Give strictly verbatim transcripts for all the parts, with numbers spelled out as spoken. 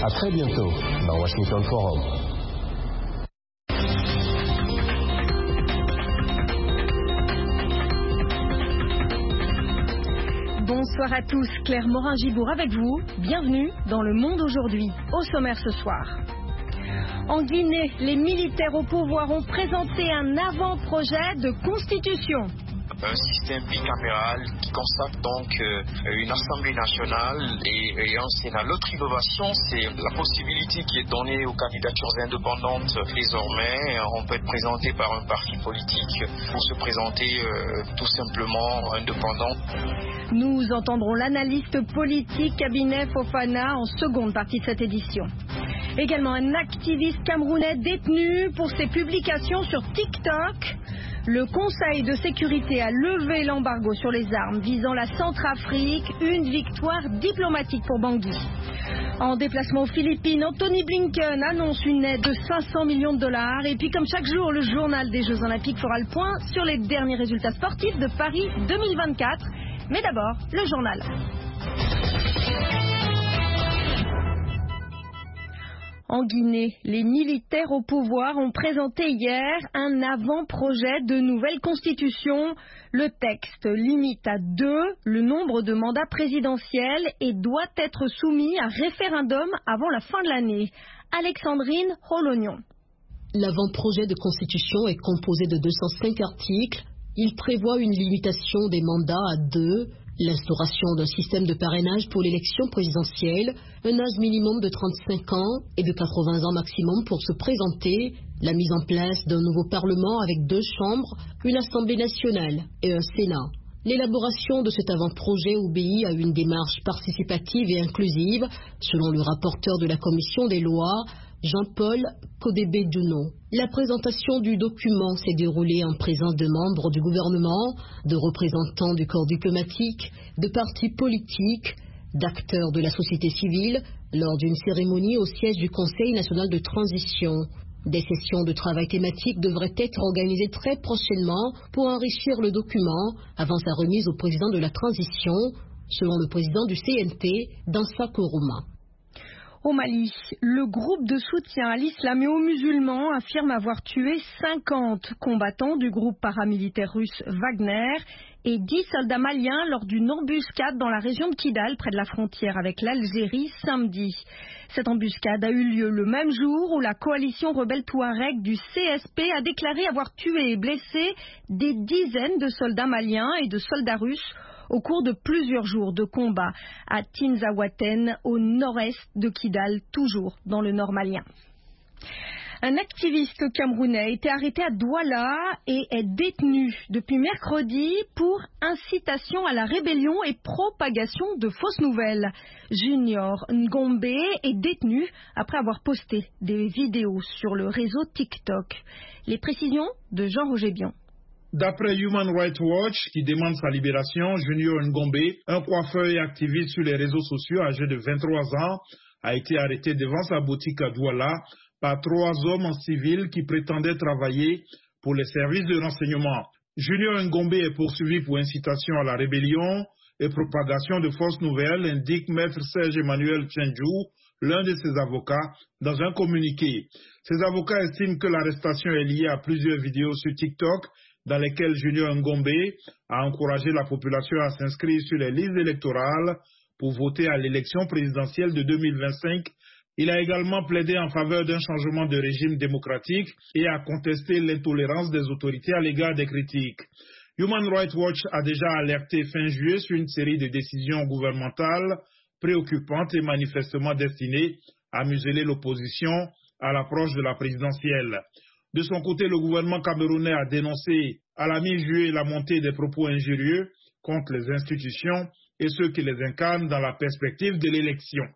À très bientôt dans Washington Forum. Bonsoir à tous, Claire Morin-Gibourg avec vous. Bienvenue dans Le Monde aujourd'hui. Au sommaire ce soir. En Guinée, les militaires au pouvoir ont présenté un avant-projet de constitution. Un système bicaméral qui consacre donc euh, une Assemblée nationale et, et un Sénat. L'autre innovation, c'est la possibilité qui est donnée aux candidatures indépendantes. Désormais, on peut être présenté par un parti politique ou se présenter euh, tout simplement indépendant. Nous entendrons l'analyste politique Cabinet Fofana en seconde partie de cette édition. Également un activiste camerounais détenu pour ses publications sur TikTok. Le Conseil de sécurité a levé l'embargo sur les armes visant la Centrafrique, une victoire diplomatique pour Bangui. En déplacement aux Philippines, Anthony Blinken annonce une aide de cinq cents millions de dollars. Et puis comme chaque jour, le journal des Jeux Olympiques fera le point sur les derniers résultats sportifs de Paris deux mille vingt-quatre. Mais d'abord, le journal. En Guinée, les militaires au pouvoir ont présenté hier un avant-projet de nouvelle constitution. Le texte limite à deux le nombre de mandats présidentiels et doit être soumis à référendum avant la fin de l'année. Alexandrine Rolognon. L'avant-projet de constitution est composé de deux cent cinq articles. Il prévoit une limitation des mandats à deux, l'instauration d'un système de parrainage pour l'élection présidentielle, un âge minimum de trente-cinq ans et de quatre-vingts ans maximum pour se présenter, la mise en place d'un nouveau Parlement avec deux chambres, une Assemblée nationale et un Sénat. L'élaboration de cet avant-projet obéit à une démarche participative et inclusive, selon le rapporteur de la Commission des lois, Jean-Paul Kodebe-Duno. La présentation du document s'est déroulée en présence de membres du gouvernement, de représentants du corps diplomatique, de partis politiques, d'acteurs de la société civile, lors d'une cérémonie au siège du Conseil national de transition. Des sessions de travail thématiques devraient être organisées très prochainement pour enrichir le document avant sa remise au président de la transition, selon le président du C N T, Dansa Kourouma. Au Mali, le groupe de soutien à l'islam et aux musulmans affirme avoir tué cinquante combattants du groupe paramilitaire russe Wagner et dix soldats maliens lors d'une embuscade dans la région de Kidal, près de la frontière avec l'Algérie, samedi. Cette embuscade a eu lieu le même jour où la coalition rebelle Touareg du C S P a déclaré avoir tué et blessé des dizaines de soldats maliens et de soldats russes au cours de plusieurs jours de combat à Tinzaouaten, au nord-est de Kidal, toujours dans le nord malien. Un activiste camerounais a été arrêté à Douala et est détenu depuis mercredi pour incitation à la rébellion et propagation de fausses nouvelles. Junior Ngombe est détenu après avoir posté des vidéos sur le réseau TikTok. Les précisions de Jean-Roger Bion. D'après Human Rights Watch, qui demande sa libération, Junior Ngombe, un coiffeur et activiste sur les réseaux sociaux âgé de vingt-trois ans, a été arrêté devant sa boutique à Douala par trois hommes en civil qui prétendaient travailler pour les services de renseignement. Junior Ngombe est poursuivi pour incitation à la rébellion et propagation de fausses nouvelles, indique maître Serge Emmanuel Tchendjou, l'un de ses avocats, dans un communiqué. Ses avocats estiment que l'arrestation est liée à plusieurs vidéos sur TikTok dans lesquelles Junior Ngombe a encouragé la population à s'inscrire sur les listes électorales pour voter à l'élection présidentielle de deux mille vingt-cinq. Il a également plaidé en faveur d'un changement de régime démocratique et a contesté l'intolérance des autorités à l'égard des critiques. Human Rights Watch a déjà alerté fin juillet sur une série de décisions gouvernementales préoccupantes et manifestement destinées à museler l'opposition à l'approche de la présidentielle. De son côté, le gouvernement camerounais a dénoncé à la mi-juillet la montée des propos injurieux contre les institutions et ceux qui les incarnent dans la perspective de l'élection.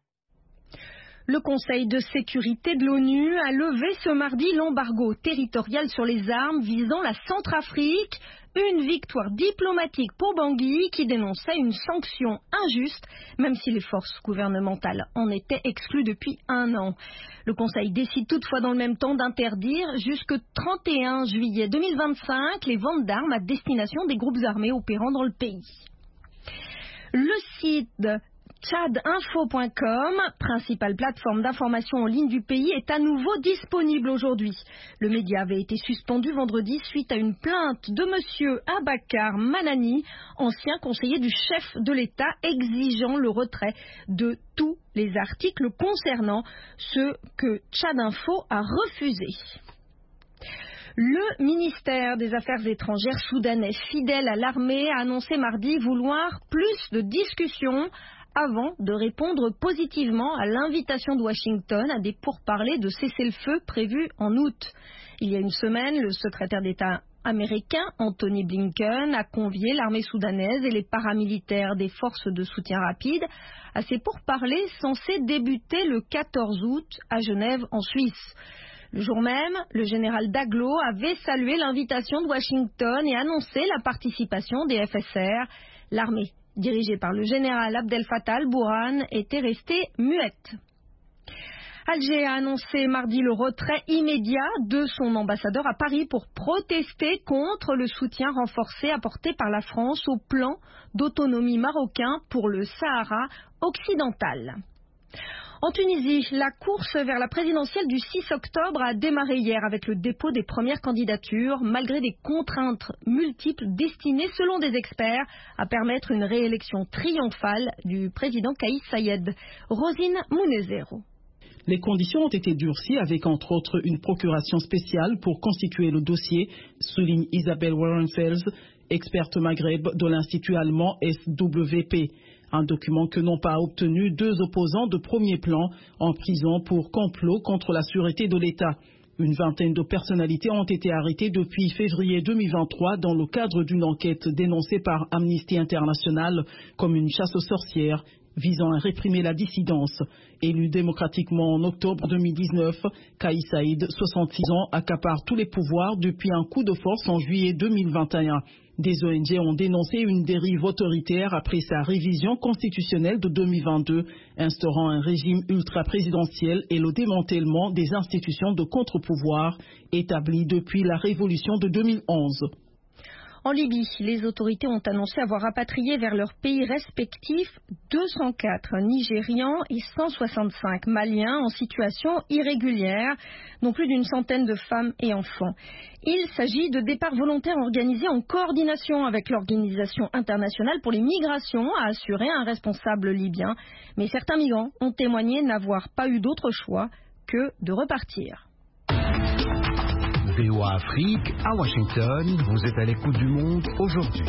Le Conseil de sécurité de l'ONU a levé ce mardi l'embargo territorial sur les armes visant la Centrafrique, une victoire diplomatique pour Bangui qui dénonçait une sanction injuste, même si les forces gouvernementales en étaient exclues depuis un an. Le Conseil décide toutefois dans le même temps d'interdire jusqu'au trente et un juillet deux mille vingt-cinq les ventes d'armes à destination des groupes armés opérant dans le pays. Le site tchad info point com, principale plateforme d'information en ligne du pays, est à nouveau disponible aujourd'hui. Le média avait été suspendu vendredi suite à une plainte de monsieur Abakar Manani, ancien conseiller du chef de l'État, exigeant le retrait de tous les articles concernant ce que Tchad Info a refusé. Le ministère des Affaires étrangères soudanais, fidèle à l'armée, a annoncé mardi vouloir plus de discussions avant de répondre positivement à l'invitation de Washington à des pourparlers de cessez-le-feu prévus en août. Il y a une semaine, le secrétaire d'État américain Anthony Blinken a convié l'armée soudanaise et les paramilitaires des forces de soutien rapide à ces pourparlers censés débuter le quatorze août à Genève en Suisse. Le jour même, le général Daglo avait salué l'invitation de Washington et annoncé la participation des F S R. L'armée, dirigée par le général Abdel Fattah al-Burhan, était restée muette. Alger a annoncé mardi le retrait immédiat de son ambassadeur à Paris pour protester contre le soutien renforcé apporté par la France au plan d'autonomie marocain pour le Sahara occidental. En Tunisie, la course vers la présidentielle du six octobre a démarré hier avec le dépôt des premières candidatures, malgré des contraintes multiples destinées, selon des experts, à permettre une réélection triomphale du président Kais Saied. Rosine Mounezero. Les conditions ont été durcies avec entre autres une procuration spéciale pour constituer le dossier, souligne Isabelle Warrenfels, experte Maghreb de l'Institut allemand S W P. Un document que n'ont pas obtenu deux opposants de premier plan en prison pour complot contre la sûreté de l'État. Une vingtaine de personnalités ont été arrêtées depuis février deux mille vingt-trois dans le cadre d'une enquête dénoncée par Amnesty International comme une chasse aux sorcières visant à réprimer la dissidence. Élu démocratiquement en octobre deux mille dix-neuf, Kais Saied, soixante-six ans, accapare tous les pouvoirs depuis un coup de force en juillet deux mille vingt et un. Des O N G ont dénoncé une dérive autoritaire après sa révision constitutionnelle de deux mille vingt-deux, instaurant un régime ultra-présidentiel et le démantèlement des institutions de contre-pouvoir établies depuis la révolution de deux mille onze. En Libye, les autorités ont annoncé avoir rapatrié vers leurs pays respectifs deux cent quatre Nigérians et cent soixante-cinq Maliens en situation irrégulière, dont plus d'une centaine de femmes et enfants. Il s'agit de départs volontaires organisés en coordination avec l'Organisation internationale pour les migrations, a assuré un responsable libyen. Mais certains migrants ont témoigné n'avoir pas eu d'autre choix que de repartir. V O A Afrique, à Washington, vous êtes à l'écoute du monde aujourd'hui.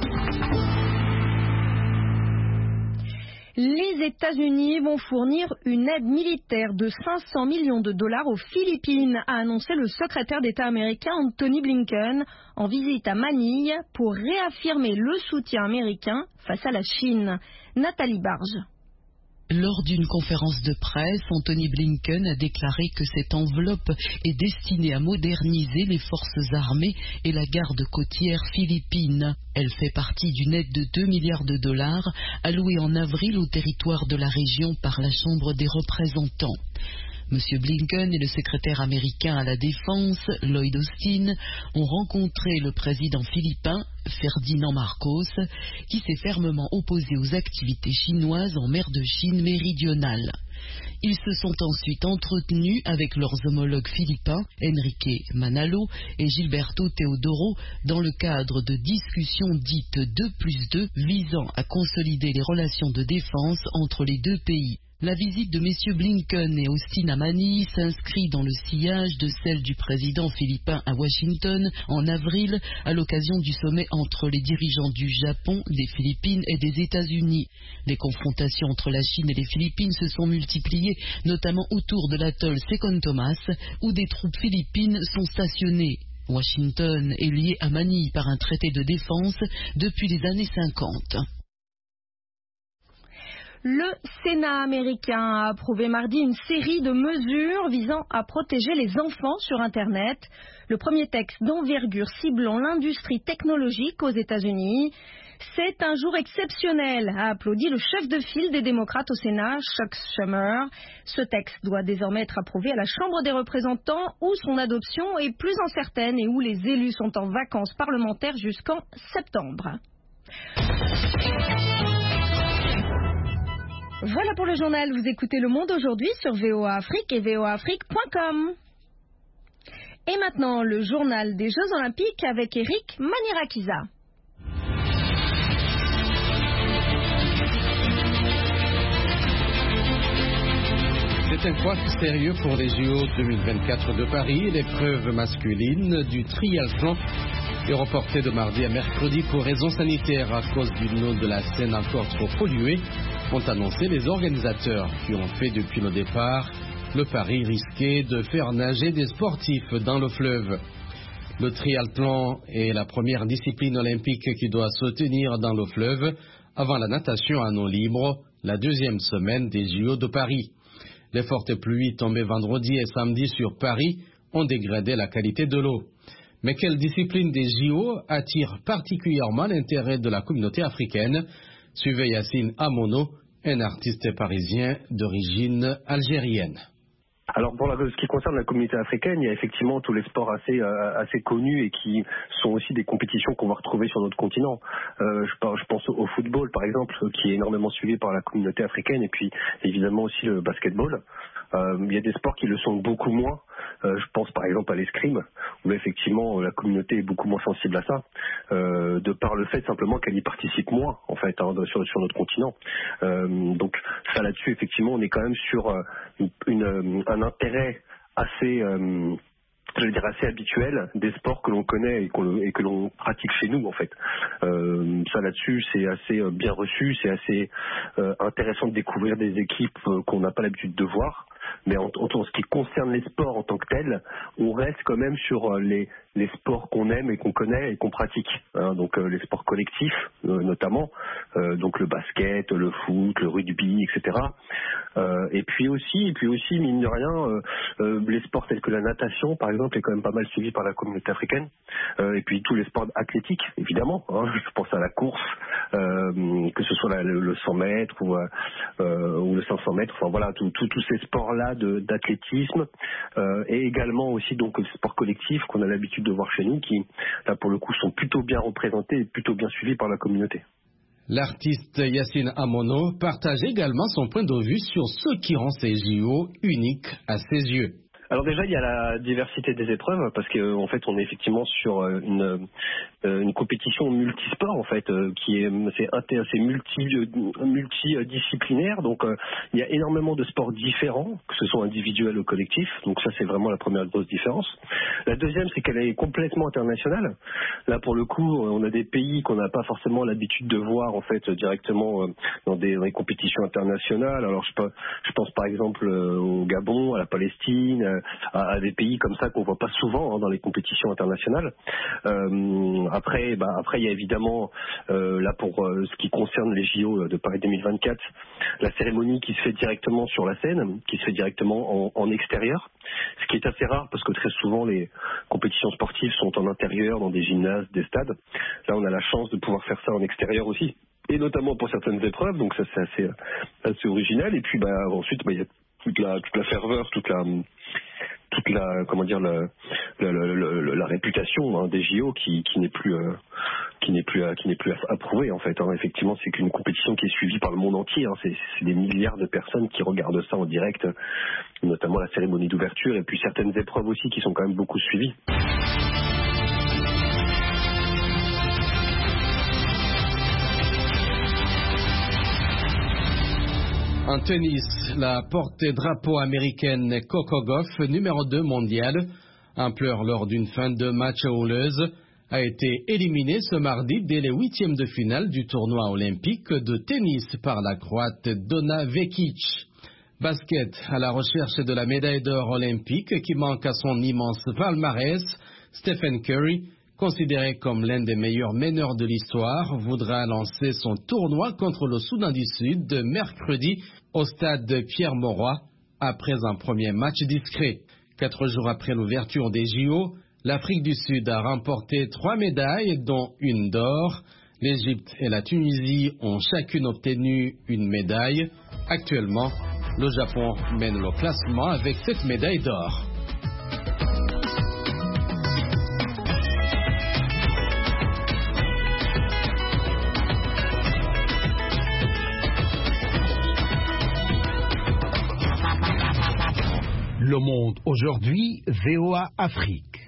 Les États-Unis vont fournir une aide militaire de cinq cents millions de dollars aux Philippines, a annoncé le secrétaire d'État américain Anthony Blinken en visite à Manille pour réaffirmer le soutien américain face à la Chine. Nathalie Barge. Lors d'une conférence de presse, Anthony Blinken a déclaré que cette enveloppe est destinée à moderniser les forces armées et la garde côtière philippine. Elle fait partie d'une aide de deux milliards de dollars allouée en avril au territoire de la région par la Chambre des représentants. M. Blinken et le secrétaire américain à la Défense, Lloyd Austin, ont rencontré le président philippin, Ferdinand Marcos, qui s'est fermement opposé aux activités chinoises en mer de Chine méridionale. Ils se sont ensuite entretenus avec leurs homologues philippins, Enrique Manalo et Gilberto Teodoro, dans le cadre de discussions dites deux plus deux visant à consolider les relations de défense entre les deux pays. La visite de messieurs Blinken et Austin à Manille s'inscrit dans le sillage de celle du président philippin à Washington en avril à l'occasion du sommet entre les dirigeants du Japon, des Philippines et des États-Unis. Les confrontations entre la Chine et les Philippines se sont multipliées, notamment autour de l'atoll Second Thomas, où des troupes philippines sont stationnées. Washington est lié à Manille par un traité de défense depuis les années cinquante. Le Sénat américain a approuvé mardi une série de mesures visant à protéger les enfants sur Internet. Le premier texte d'envergure ciblant l'industrie technologique aux États-Unis. C'est un jour exceptionnel, a applaudi le chef de file des démocrates au Sénat, Chuck Schumer. Ce texte doit désormais être approuvé à la Chambre des représentants où son adoption est plus incertaine et où les élus sont en vacances parlementaires jusqu'en septembre. Voilà pour le journal. Vous écoutez Le Monde aujourd'hui sur V O A Afrique et V O A Afrique point com. Et maintenant, le journal des Jeux Olympiques avec Eric Manirakiza. C'est un couac sérieux pour les J O deux mille vingt-quatre de Paris. L'épreuve masculine du triathlon est reportée de mardi à mercredi pour raisons sanitaires à cause d'une eau de la Seine encore trop polluée, ont annoncé les organisateurs qui ont fait depuis le départ le pari risqué de faire nager des sportifs dans le fleuve. Le triathlon est la première discipline olympique qui doit se tenir dans le fleuve avant la natation à eau libre, la deuxième semaine des J O de Paris. Les fortes pluies tombées vendredi et samedi sur Paris ont dégradé la qualité de l'eau. Mais quelle discipline des J O attire particulièrement l'intérêt de la communauté africaine? Suivez Yacine Amono, un artiste parisien d'origine algérienne. Alors pour la, ce qui concerne la communauté africaine, il y a effectivement tous les sports assez euh, assez connus et qui sont aussi des compétitions qu'on va retrouver sur notre continent. Euh, je, je pense au football par exemple, qui est énormément suivi par la communauté africaine, et puis évidemment aussi le basketball. Euh, il y a des sports qui le sont beaucoup moins. Euh, je pense par exemple à l'escrime, où effectivement la communauté est beaucoup moins sensible à ça, euh, de par le fait simplement qu'elle y participe moins en fait hein, sur, sur notre continent. Euh, donc ça là-dessus effectivement on est quand même sur euh, une, une, un intérêt assez euh, je veux dire assez habituel des sports que l'on connaît et, qu'on, et que l'on pratique chez nous en fait. Euh, ça là-dessus c'est assez bien reçu, c'est assez euh, intéressant de découvrir des équipes euh, qu'on n'a pas l'habitude de voir. Mais en, en, en ce qui concerne les sports en tant que tels, on reste quand même sur euh, les, les sports qu'on aime et qu'on connaît et qu'on pratique. Hein, donc euh, les sports collectifs euh, notamment, euh, donc le basket, le foot, le rugby, et cetera. Euh, et puis aussi, et puis aussi mine de rien, euh, euh, les sports tels que la natation, par exemple, est quand même pas mal suivi par la communauté africaine. Euh, et puis tous les sports athlétiques, évidemment. Hein, je pense à la course, euh, que ce soit la, le, le cent mètres ou, euh, ou le cinq cents mètres. Enfin voilà, tous ces sports-là de, d'athlétisme euh, et également aussi donc les sports collectifs qu'on a l'habitude de voir chez nous, qui là pour le coup sont plutôt bien représentés et plutôt bien suivis par la communauté. L'artiste Yacine Amono partage également son point de vue sur ce qui rend ces J O uniques à ses yeux. Alors déjà, il y a la diversité des épreuves, parce qu'en en fait, on est effectivement sur une, une compétition multisport, en fait, qui est c'est, c'est multi, multidisciplinaire. Donc, il y a énormément de sports différents, que ce soit individuels ou collectifs. Donc ça, c'est vraiment la première grosse différence. La deuxième, c'est qu'elle est complètement internationale. Là, pour le coup, on a des pays qu'on n'a pas forcément l'habitude de voir, en fait, directement dans des, dans des compétitions internationales. Alors, je, je pense par exemple au Gabon, à la Palestine, À, à des pays comme ça qu'on voit pas souvent hein, dans les compétitions internationales. Euh, après, bah, après il y a évidemment euh, là pour euh, ce qui concerne les J O de Paris deux mille vingt-quatre, la cérémonie qui se fait directement sur la scène, qui se fait directement en, en extérieur, ce qui est assez rare parce que très souvent les compétitions sportives sont en intérieur, dans des gymnases, des stades. Là, on a la chance de pouvoir faire ça en extérieur aussi, et notamment pour certaines épreuves. Donc ça, c'est assez, assez original. Et puis, bah, ensuite, bah, il y a toute la, toute la ferveur, toute la toute la comment dire la, la, la, la, la réputation hein, des J O qui, qui n'est plus euh, qui n'est plus qui n'est plus approuvée en fait. Hein. Effectivement, c'est qu'une compétition qui est suivie par le monde entier. Hein. C'est, c'est des milliards de personnes qui regardent ça en direct, notamment la cérémonie d'ouverture et puis certaines épreuves aussi qui sont quand même beaucoup suivies. En tennis, la porte-drapeau américaine Coco Gauff, numéro deux mondiale, en pleurs lors d'une fin de match houleuse, a été éliminée ce mardi dès les huitièmes de finale du tournoi olympique de tennis par la Croate Dona Vekic. Basket, à la recherche de la médaille d'or olympique qui manque à son immense palmarès, Stephen Curry, considéré comme l'un des meilleurs meneurs de l'histoire, voudra lancer son tournoi contre le Soudan du Sud de mercredi au stade Pierre-Mauroy, après un premier match discret. Quatre jours après l'ouverture des J O, l'Afrique du Sud a remporté trois médailles, dont une d'or. L'Égypte et la Tunisie ont chacune obtenu une médaille. Actuellement, le Japon mène le classement avec sept médailles d'or. Le Monde aujourd'hui, V O A Afrique.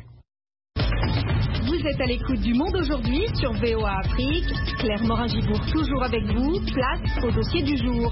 Vous êtes à l'écoute du Monde aujourd'hui sur V O A Afrique. Claire Morin-Gibourg toujours avec vous. Place au dossier du jour.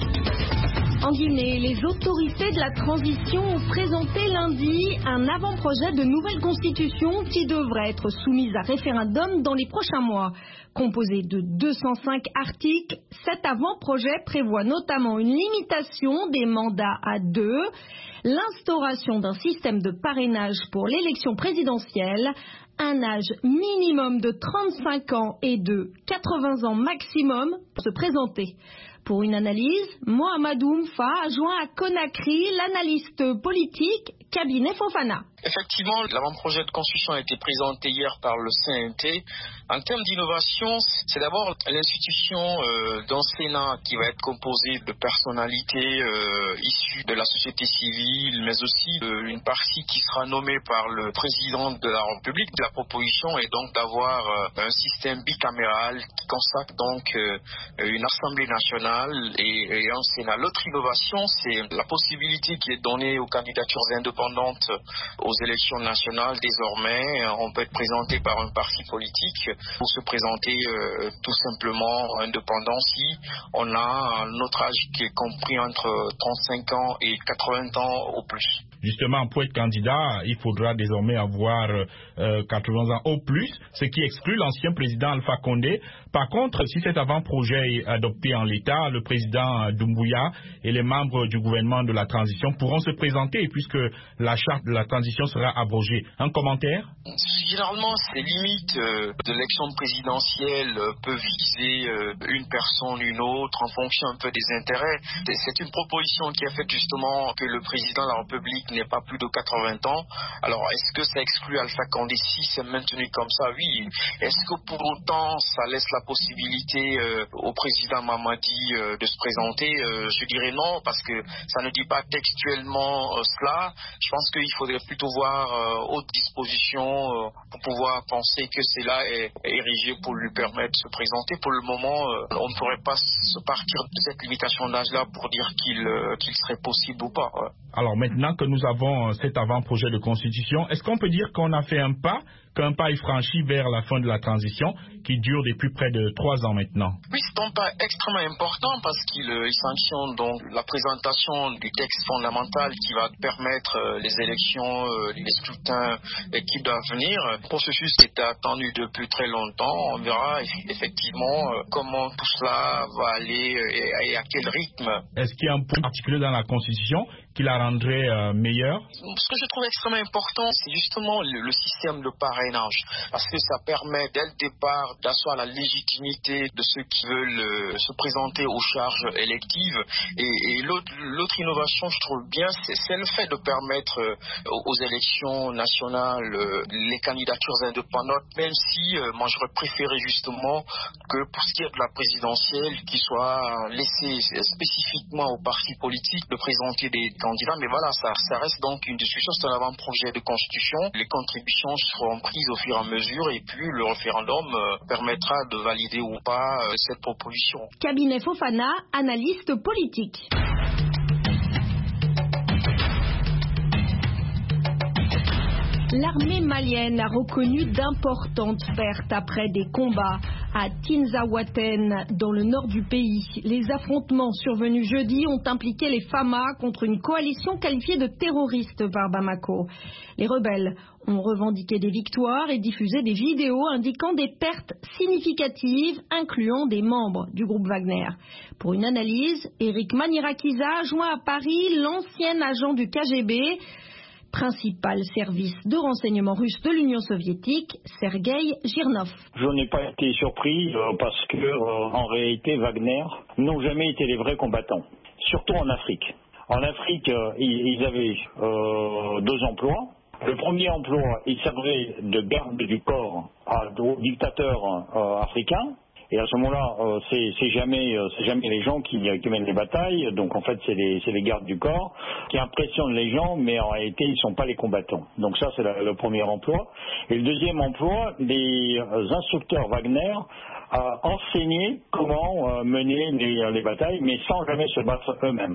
En Guinée, les autorités de la transition ont présenté lundi un avant-projet de nouvelle constitution qui devrait être soumise à référendum dans les prochains mois. Composé de deux cent cinq articles, cet avant-projet prévoit notamment une limitation des mandats à deux, l'instauration d'un système de parrainage pour l'élection présidentielle, un âge minimum de trente-cinq ans et de quatre-vingts ans maximum pour se présenter. Pour une analyse, Mohamedou Mfa a joint à Conakry l'analyste politique Cabinet Fofana. Effectivement, l'avant-projet de constitution a été présenté hier par le C N T. En termes d'innovation, c'est d'abord l'institution euh, d'un Sénat qui va être composé de personnalités euh, issues de la société civile, mais aussi euh, une partie qui sera nommée par le président de la République. La proposition est donc d'avoir euh, un système bicaméral qui consacre donc euh, une Assemblée nationale et, et un Sénat. L'autre innovation, c'est la possibilité qui est donnée aux candidatures indépendantes aux élections nationales. Désormais, on peut être présenté par un parti politique pour se présenter euh, tout simplement indépendant si on a notre âge qui est compris entre trente-cinq ans et quatre-vingts ans au plus. Justement, pour être candidat, il faudra désormais avoir euh, quatre-vingts ans au plus, ce qui exclut l'ancien président Alpha Condé. Par contre, si cet avant-projet est adopté en l'état, le président Doumbouya et les membres du gouvernement de la transition pourront se présenter puisque la charte de la transition sera abrogée. Un commentaire ? Généralement, ces limites euh, de l'élection présidentielle euh, peuvent viser euh, une personne, une autre, en fonction un peu des intérêts. C'est une proposition qui a fait justement que le président de la République n'ait pas plus de quatre-vingts ans. Alors, est-ce que ça exclut Alpha Condé si c'est maintenu comme ça? Oui. Est-ce que pour autant, ça laisse la possibilité euh, au président Mamadi euh, de se présenter? euh, Je dirais non, parce que ça ne dit pas textuellement euh, cela. Je pense qu'il faudrait plutôt voir euh, autre disposition euh, pour pouvoir penser que cela est érigé pour lui permettre de se présenter. Pour le moment, euh, on ne pourrait pas se partir de cette limitation d'âge-là pour dire qu'il euh, qu'il serait possible ou pas. Ouais. Alors maintenant que nous avons cet avant-projet de constitution, est-ce qu'on peut dire qu'on a fait un pas, qu'un pas est franchi vers la fin de la transition qui dure depuis près de trois ans maintenant? Oui, c'est un pas extrêmement important parce qu'il euh, sanctionne donc la présentation du texte fondamental qui va permettre euh, les élections, euh, les scrutins euh, qui doivent venir. Le processus était attendu depuis très longtemps. On verra effectivement euh, comment tout cela va aller euh, et, et à quel rythme. Est-ce qu'il y a un point particulier dans la Constitution qui la rendrait euh, meilleure? Ce que je trouve extrêmement important, c'est justement le, le système de parrainage, parce que ça permet dès le départ d'asseoir la légitimité de ceux qui veulent euh, se présenter aux charges électives. Et, et l'autre innovation, je trouve bien, c'est le fait de permettre euh, aux élections nationales euh, les candidatures indépendantes, même si euh, moi j'aurais préféré justement que pour ce qui est de la présidentielle, qu'il soit laissé spécifiquement aux partis politiques de présenter des candidats. Mais voilà, ça, ça reste donc une discussion, c'est un avant-projet de constitution. Les contributions seront prises au fur et à mesure et puis le référendum euh, permettra de valider ou pas euh, cette proposition. Cabinet Fofana, analyste politique. L'armée malienne a reconnu d'importantes pertes après des combats à Tinzaouaten, dans le nord du pays. Les affrontements survenus jeudi ont impliqué les Fama contre une coalition qualifiée de terroriste par Bamako. Les rebelles ont revendiqué des victoires et diffusé des vidéos indiquant des pertes significatives, incluant des membres du groupe Wagner. Pour une analyse, Eric Manirakiza joint à Paris l'ancien agent du K G B, principal service de renseignement russe de l'Union soviétique, Sergueï Girnov. Je n'ai pas été surpris euh, parce que, euh, en réalité, Wagner n'ont jamais été les vrais combattants, surtout en Afrique. En Afrique, euh, ils, ils avaient euh, deux emplois. Le premier emploi, ils servaient de garde du corps à, aux dictateurs euh, africains. Et à ce moment-là, euh, c'est, c'est jamais, euh, c'est jamais les gens qui, qui mènent les batailles. Donc en fait, c'est les, c'est les gardes du corps qui impressionnent les gens, mais en réalité, ils ne sont pas les combattants. Donc ça, c'est la, le premier emploi. Et le deuxième emploi, les euh, instructeurs Wagner a enseigné comment euh, mener les, les batailles, mais sans jamais se battre eux-mêmes.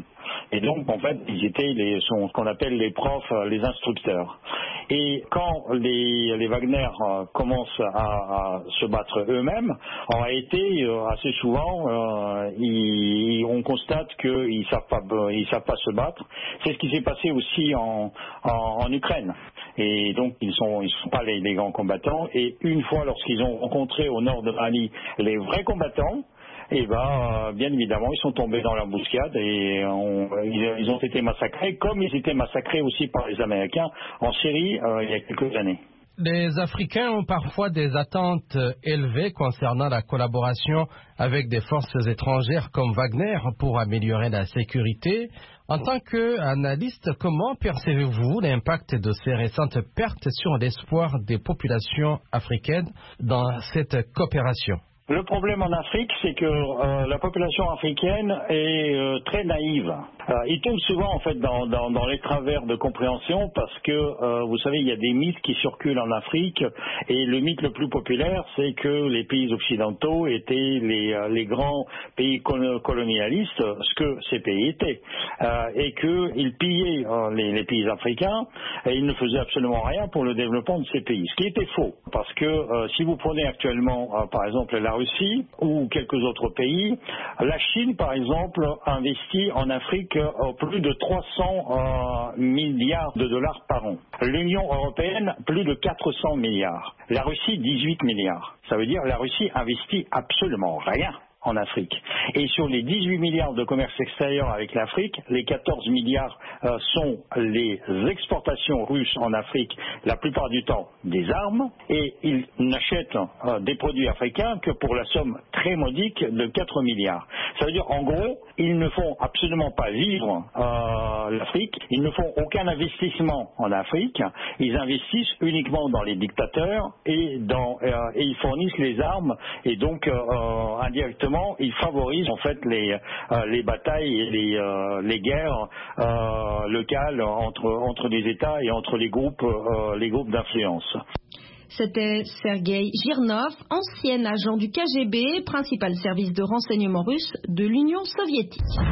Et donc, en fait, ils étaient les, sont, ce qu'on appelle les profs, les instructeurs. Et quand les, les Wagner euh, commencent à, à se battre eux-mêmes, en réalité, euh, assez souvent, euh, ils, on constate qu'ils savent pas, ils savent pas se battre. C'est ce qui s'est passé aussi en, en, en Ukraine. Et donc, ils sont, ils sont pas les, les grands combattants. Et une fois, lorsqu'ils ont rencontré au nord de Mali les vrais combattants, et ben, euh, bien évidemment, ils sont tombés dans l'embuscade et on, ils, ils ont été massacrés, comme ils étaient massacrés aussi par les Américains en Syrie euh, il y a quelques années. Les Africains ont parfois des attentes élevées concernant la collaboration avec des forces étrangères comme Wagner pour améliorer la sécurité. En tant qu'analyste, comment percevez-vous l'impact de ces récentes pertes sur l'espoir des populations africaines dans cette coopération ? Le problème en Afrique, c'est que euh, la population africaine est euh, très naïve. Euh, ils tombent souvent en fait dans, dans, dans les travers de compréhension parce que, euh, vous savez, il y a des mythes qui circulent en Afrique et le mythe le plus populaire, c'est que les pays occidentaux étaient les, euh, les grands pays colonialistes, ce que ces pays étaient, euh, et qu'ils pillaient euh, les, les pays africains et ils ne faisaient absolument rien pour le développement de ces pays. Ce qui était faux, parce que euh, si vous prenez actuellement, euh, par exemple, la Russie ou quelques autres pays, la Chine, par exemple, investit en Afrique euh, plus de trois cents euh, milliards de dollars par an. L'Union européenne, plus de quatre cents milliards. La Russie, dix-huit milliards. Ça veut dire que la Russie investit absolument rien en Afrique. Et sur les dix-huit milliards de commerce extérieur avec l'Afrique, les quatorze milliards euh, sont les exportations russes en Afrique, la plupart du temps des armes, et ils n'achètent euh, des produits africains que pour la somme très modique de quatre milliards. Ça veut dire, en gros, ils ne font absolument pas vivre euh, l'Afrique, ils ne font aucun investissement en Afrique, ils investissent uniquement dans les dictateurs et, dans, euh, et ils fournissent les armes, et donc euh, indirectement ils favorisent en fait les, euh, les batailles et les, euh, les guerres euh, locales entre, entre les États et entre les groupes, euh, les groupes d'influence. C'était Sergei Girnov, ancien agent du K G B, principal service de renseignement russe de l'Union soviétique.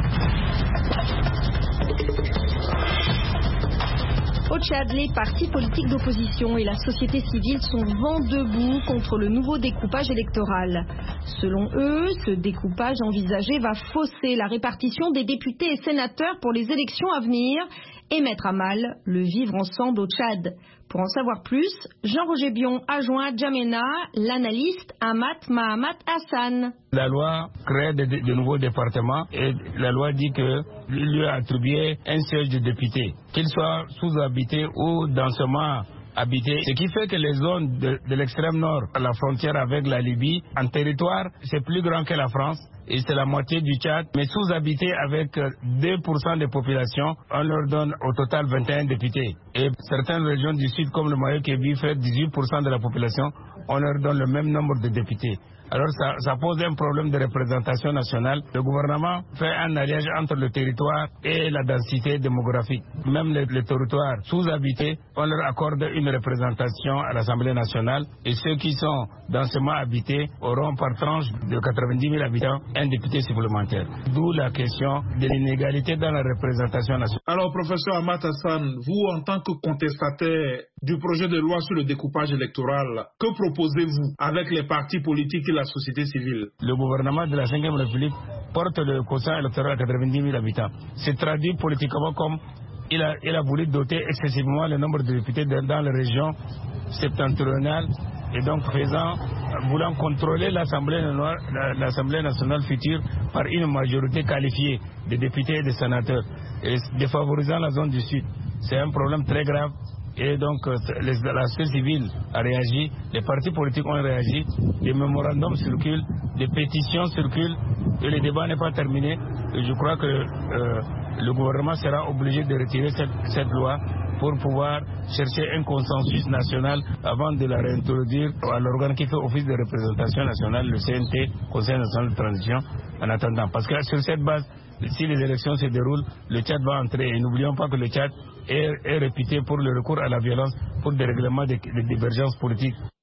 Au Tchad, les partis politiques d'opposition et la société civile sont vent debout contre le nouveau découpage électoral. Selon eux, ce découpage envisagé va fausser la répartition des députés et sénateurs pour les élections à venir et mettre à mal le vivre ensemble au Tchad. Pour en savoir plus, Jean-Roger Bion a joint à Djamena l'analyste Amat Mahamat Hassan. La loi crée de, de nouveaux départements et la loi dit que lui a attribué un siège de député, qu'il soit sous-habité ou densément habité, ce qui fait que les zones de, de l'extrême nord, à la frontière avec la Libye, en territoire, c'est plus grand que la France et c'est la moitié du Tchad, mais sous-habité avec deux pour cent des populations, on leur donne au total vingt et un députés. Et certaines régions du sud, comme le Mayo-Kébi, fait dix-huit pour cent de la population, on leur donne le même nombre de députés. Alors ça, ça pose un problème de représentation nationale. Le gouvernement fait un alliage entre le territoire et la densité démographique. Même les, les territoires sous-habités, on leur accorde une représentation à l'Assemblée nationale et ceux qui sont densément habités auront par tranche de quatre-vingt-dix mille habitants un député supplémentaire. D'où la question de l'inégalité dans la représentation nationale. Alors, professeur Amat Hassan, vous en tant que contestataire du projet de loi sur le découpage électoral, que proposez-vous avec les partis politiques et la société civile? Le gouvernement de la cinquième République porte le quotient électoral à quatre-vingt-dix mille habitants. C'est traduit politiquement comme il a, il a voulu doter excessivement le nombre de députés dans, dans les régions septentrionales et donc faisant, voulant contrôler l'Assemblée, l'Assemblée nationale future par une majorité qualifiée de députés et de sénateurs et défavorisant la zone du Sud. C'est un problème très grave. Et donc, les, la société civile a réagi, les partis politiques ont réagi, des mémorandums circulent, des pétitions circulent, et le débat n'est pas terminé. Et je crois que euh, le gouvernement sera obligé de retirer cette, cette loi pour pouvoir chercher un consensus national avant de la réintroduire à l'organe qui fait office de représentation nationale, le C N T, Conseil national de transition, en attendant. Parce que sur cette base, si les élections se déroulent, le Tchad va entrer. Et n'oublions pas que le Tchad est, est réputé pour le recours à la violence pour des règlements de, de divergences politiques.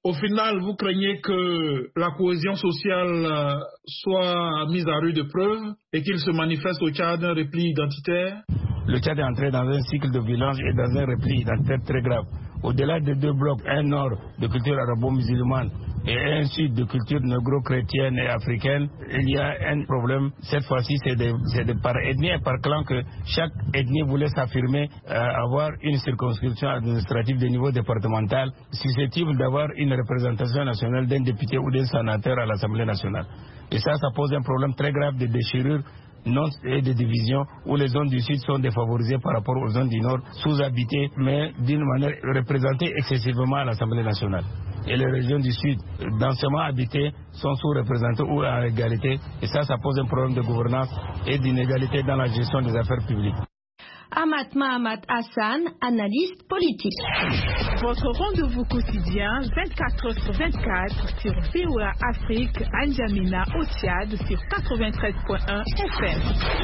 Au final, vous craignez que la cohésion sociale soit mise à rude épreuve et qu'il se manifeste au Tchad un repli identitaire? Le Tchad est entré dans un cycle de violence et dans un repli identitaire très grave. Au-delà des deux blocs, un nord de culture arabo-musulmane et un sud de culture négro-chrétienne et africaine, il y a un problème. Cette fois-ci, c'est de, de par ethnie et par clan que chaque ethnie voulait s'affirmer, euh, avoir une circonscription administrative de niveau départemental susceptible d'avoir une représentation nationale d'un député ou d'un sénateur à l'Assemblée nationale. Et ça, ça pose un problème très grave de déchirure non et de division où les zones du sud sont défavorisées par rapport aux zones du nord, sous-habitées, mais d'une manière représentée excessivement à l'Assemblée nationale. Et les régions du sud, densément habitées, sont sous-représentées ou à égalité. Et ça, ça pose un problème de gouvernance et d'inégalité dans la gestion des affaires publiques. Ahmad Mahamat Hassan, analyste politique. Votre rendez-vous quotidien vingt-quatre heures sur vingt-quatre sur V O A Afrique, à N'Djamena au Tchad sur quatre-vingt-treize point un F M.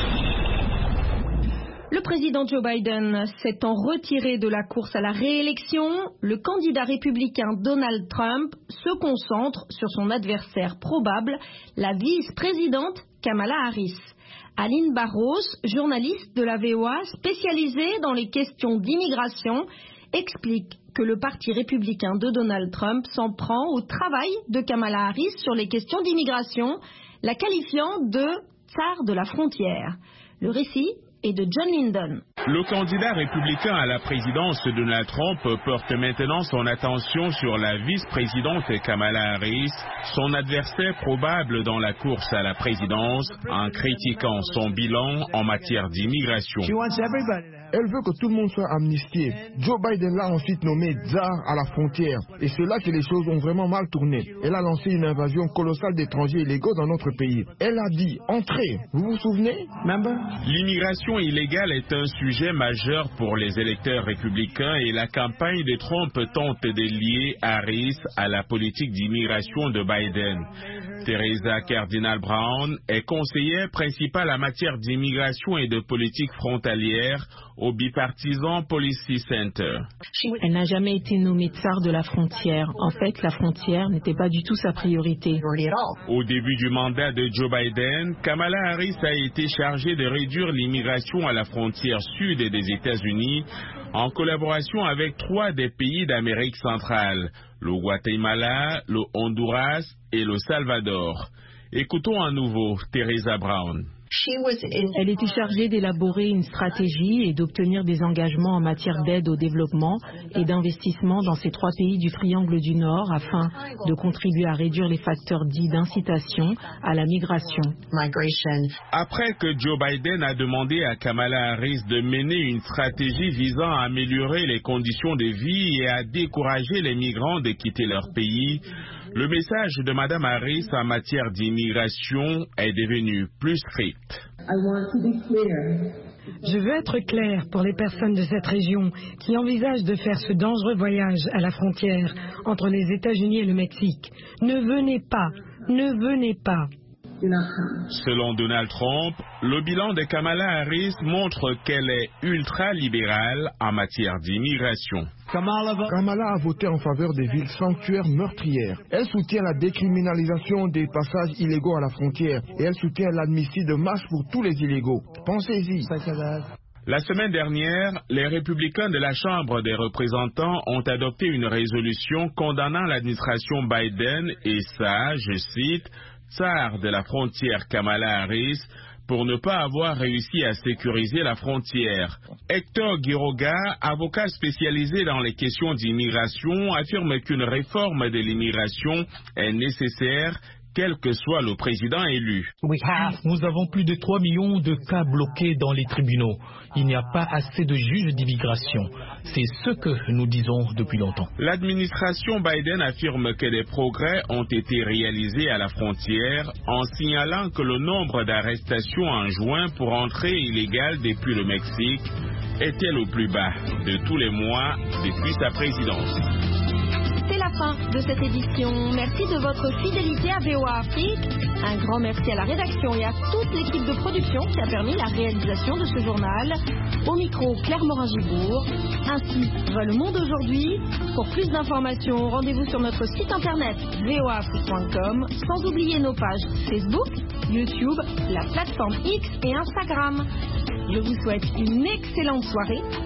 Le président Joe Biden s'étant retiré de la course à la réélection, le candidat républicain Donald Trump se concentre sur son adversaire probable, la vice-présidente Kamala Harris. Aline Barros, journaliste de la V O A spécialisée dans les questions d'immigration, explique que le parti républicain de Donald Trump s'en prend au travail de Kamala Harris sur les questions d'immigration, la qualifiant de tsar de la frontière. Le récit est de John Linden. Le candidat républicain à la présidence, Donald Trump, porte maintenant son attention sur la vice-présidente Kamala Harris, son adversaire probable dans la course à la présidence, en critiquant son bilan en matière d'immigration. Elle veut que tout le monde soit amnistié. Joe Biden l'a ensuite nommé tsar à la frontière. Et c'est là que les choses ont vraiment mal tourné. Elle a lancé une invasion colossale d'étrangers illégaux dans notre pays. Elle a dit « Entrez ». Vous vous souvenez? L'immigration illégale est un sujet majeur pour les électeurs républicains et la campagne de Trump tente de lier Harris à la politique d'immigration de Biden. Teresa Cardinal Brown est conseillère principale en matière d'immigration et de politique frontalière au bipartisan Policy Center. Elle n'a jamais été nommée tsar de la frontière. En fait, la frontière n'était pas du tout sa priorité. Au début du mandat de Joe Biden, Kamala Harris a été chargée de réduire l'immigration à la frontière sud des États-Unis en collaboration avec trois des pays d'Amérique centrale, le Guatemala, le Honduras et le Salvador. Écoutons à nouveau Teresa Brown. Elle était chargée d'élaborer une stratégie et d'obtenir des engagements en matière d'aide au développement et d'investissement dans ces trois pays du triangle du Nord afin de contribuer à réduire les facteurs dits d'incitation à la migration. Après que Joe Biden a demandé à Kamala Harris de mener une stratégie visant à améliorer les conditions de vie et à décourager les migrants de quitter leur pays, le message de Mme Harris en matière d'immigration est devenu plus strict. Je veux être clair pour les personnes de cette région qui envisagent de faire ce dangereux voyage à la frontière entre les États-Unis et le Mexique. Ne venez pas, ne venez pas. Selon Donald Trump, le bilan de Kamala Harris montre qu'elle est ultra-libérale en matière d'immigration. Kamala a voté en faveur des villes sanctuaires meurtrières. Elle soutient la décriminalisation des passages illégaux à la frontière et elle soutient l'amnistie de masse pour tous les illégaux. Pensez-y. La semaine dernière, les républicains de la Chambre des représentants ont adopté une résolution condamnant l'administration Biden et sa, je cite, tsar de la frontière Kamala Harris pour ne pas avoir réussi à sécuriser la frontière. Hector Guiroga, avocat spécialisé dans les questions d'immigration, affirme qu'une réforme de l'immigration est nécessaire quel que soit le président élu. Nous avons plus de trois millions de cas bloqués dans les tribunaux. Il n'y a pas assez de juges d'immigration. C'est ce que nous disons depuis longtemps. L'administration Biden affirme que des progrès ont été réalisés à la frontière en signalant que le nombre d'arrestations en juin pour entrée illégale depuis le Mexique était le plus bas de tous les mois depuis sa présidence. C'est la fin de cette édition. Merci de votre fidélité à V O A Afrique. Un grand merci à la rédaction et à toute l'équipe de production qui a permis la réalisation de ce journal. Au micro, Claire Morin-Gibourg. Ainsi va le monde aujourd'hui. Pour plus d'informations, rendez-vous sur notre site internet v o a afrique point com, sans oublier nos pages Facebook, YouTube, la plateforme X et Instagram. Je vous souhaite une excellente soirée